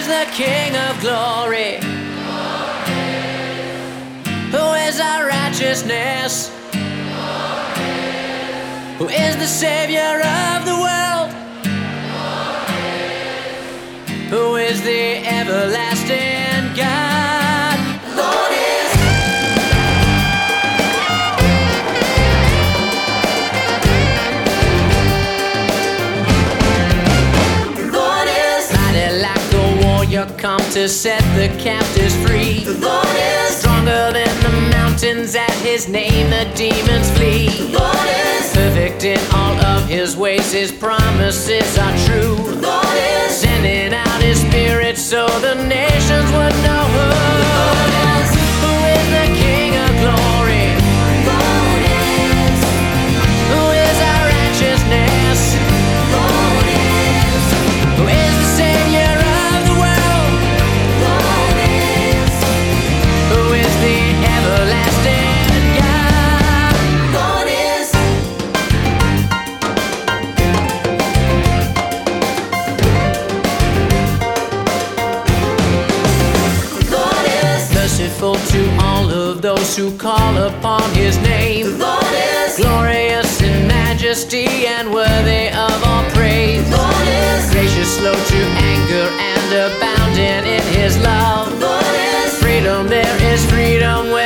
is the King of glory? Who is our righteousness? Who is the Savior of the world? Who is the everlasting God? Lord is. The Lord is. Mighty like a warrior, come to set the captives free. The Lord is. Stronger than the mountains, at His name the demons flee. The Lord is. Perfect in all of His ways, His promises are true. The Lord is. Sending out His Spirit so the nations would know who. The Lord is. Who is the King of glory? The Lord is. Who is our righteousness? The Lord is. Who is the Savior of the world? The Lord is. Who is the everlasting God? The Lord is. The Lord is. Merciful to all of those who call upon His name. The Lord is. Glorious in majesty and worthy of all praise. The Lord is. Gracious, slow to anger, and abounding in His love. The Lord is. Freedom, there is freedom where